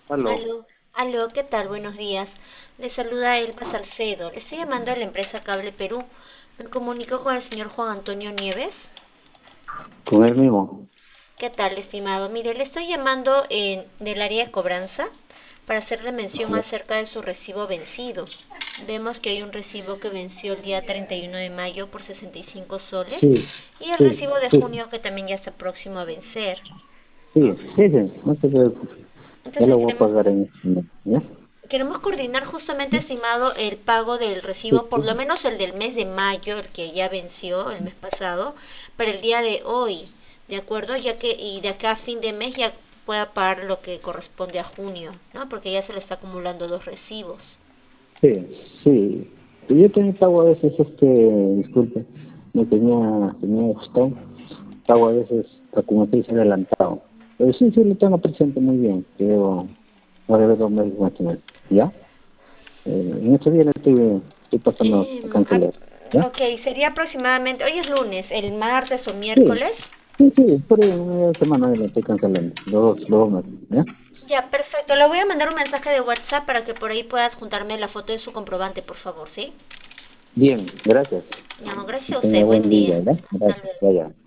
Aló. Aló, ¿qué tal? Buenos días. Le saluda Elba Salcedo. Le estoy llamando a la empresa Cable Perú. Me comunico con el señor Juan Antonio Nieves. Con él mismo. ¿Qué tal, estimado? Mire, le estoy llamando del área de cobranza para hacerle mención Ya. acerca de su recibo vencido. Vemos que hay un recibo que venció el día 31 de mayo por 65 soles Sí, y el sí, recibo de sí, junio que también ya está próximo a vencer. sí, no te preocupes. Ya Entonces lo voy a queremos pagar en este mes, ¿ya? Queremos coordinar justamente, estimado, el pago del Sí, recibo, por lo menos el del mes de mayo, el que ya venció el mes pasado, para el día de hoy, ¿de acuerdo? Ya que, y de acá a fin de mes ya pueda pagar lo que corresponde a junio, ¿no? Porque ya se le está acumulando dos recibos. sí. Yo también pago a veces, disculpe, tenía gustado, pago a veces, como se dice, adelantado. Pero sí, lo tengo presente muy bien, que debo debe 2 meses más o menos, ¿ya? En estos días estoy pasando a cancelar, ¿ya? Ok, sería aproximadamente, hoy es lunes, el martes o Sí, miércoles. por ahí una semana lo estoy cancelando, los 2 meses, ¿ya? Ya, perfecto. Le voy a mandar un mensaje de WhatsApp para que por ahí puedas juntarme la foto de su comprobante, por favor, ¿sí? Bien, gracias. No, gracias Que a tenga usted. buen Buen día. día, ¿verdad? Hasta Gracias, luego. vaya.